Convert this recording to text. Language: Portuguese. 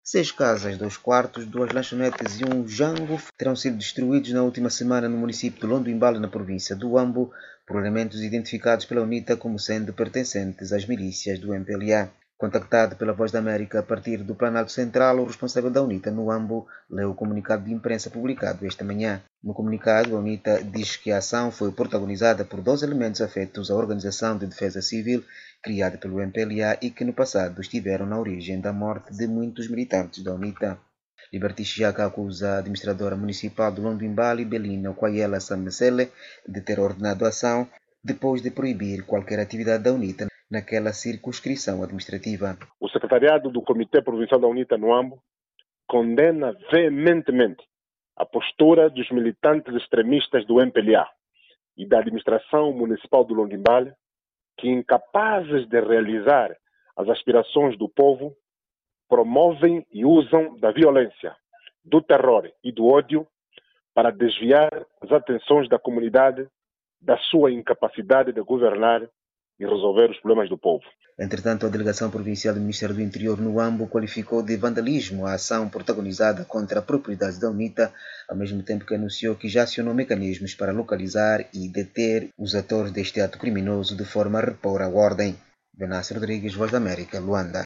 6 casas, 2 quartos, 2 lanchonetes e um jango terão sido destruídos na última semana no município de Londoimbala, na província do Huambo, por elementos identificados pela UNITA como sendo pertencentes às milícias do MPLA. Contactado pela Voz da América a partir do Planalto Central, o responsável da UNITA no Huambo leu o comunicado de imprensa publicado esta manhã. No comunicado, a UNITA diz que a ação foi protagonizada por 2 elementos afetos à Organização de Defesa Civil, criada pelo MPLA e que no passado estiveram na origem da morte de muitos militantes da UNITA. Liberty Chiaka acusa a administradora municipal de Londoimbala, Belina Kwayela Samesele, de ter ordenado a ação depois de proibir qualquer atividade da UNITA naquela circunscrição administrativa. O secretariado do Comitê Provincial da UNITA no Huambo condena veementemente a postura dos militantes extremistas do MPLA e da administração municipal do Londoimbala, que, incapazes de realizar as aspirações do povo, promovem e usam da violência, do terror e do ódio para desviar as atenções da comunidade da sua incapacidade de governar e resolver os problemas do povo. Entretanto, a Delegação Provincial do Ministério do Interior no Huambo qualificou de vandalismo a ação protagonizada contra a propriedade da UNITA, ao mesmo tempo que anunciou que já acionou mecanismos para localizar e deter os atores deste ato criminoso de forma a repor a ordem. Venâncio Rodrigues, Voz da América, Luanda.